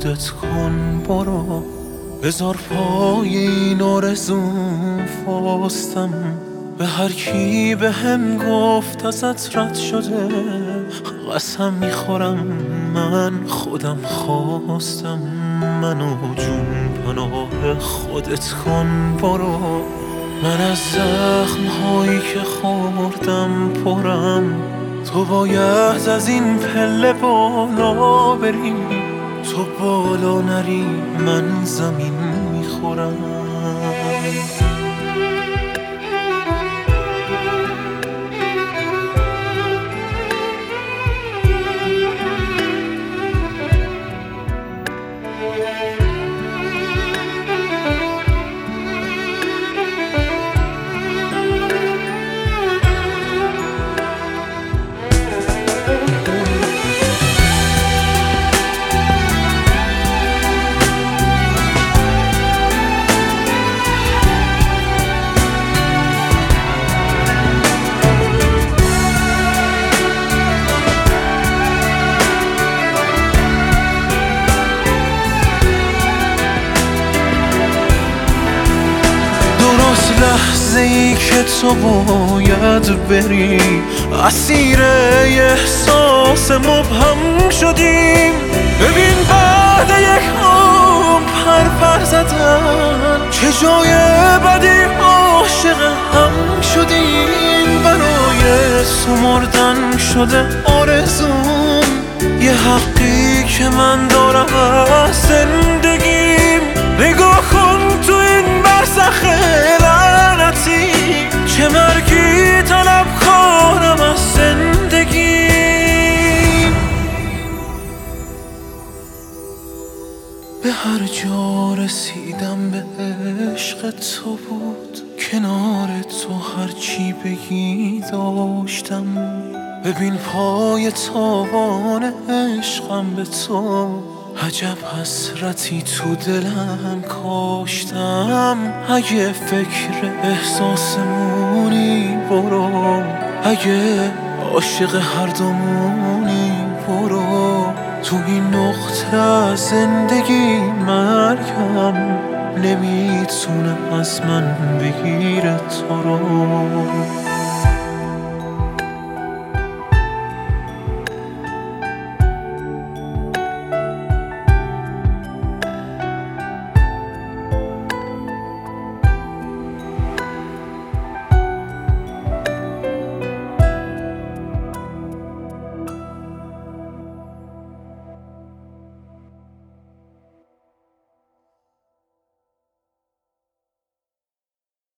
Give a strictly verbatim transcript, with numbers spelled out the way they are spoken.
خودت کن برو، بذار پای این آرزوم فاستم. به هر کی به هم گفت ازت رد شده، قسم میخورم من خودم خواستم. منو جون پناه خودت کن برو، من از زخم هایی که خوردم پرم. تو باید از این پله بالا بری، تو بالا نری من زمین میخورم. لحظه ای که تو باید بری، اسیر احساس مبهم شدیم. ببین بعد یک عمر پر پر زدن، چه جای بدی عاشق هم شدیم. برای سمردن شده آرزوم، یه حقی که من دارم از زندگیم. نگاه کن تو این برزخ لعنتی، چه مرگی طلب کارم از زندگی. به هر جا رسیدم به عشق تو بود، کنار تو هرچی بگی داشتم. ببین پای تاوان عشقم به تو، عجب حسرتی تو دلم کاشتم. اگه فکر احساسمونی برو، اگه عاشق هر دومونی برو. تو این نقطه از زندگی مرگم نمیتونه از من بگیره تو رو.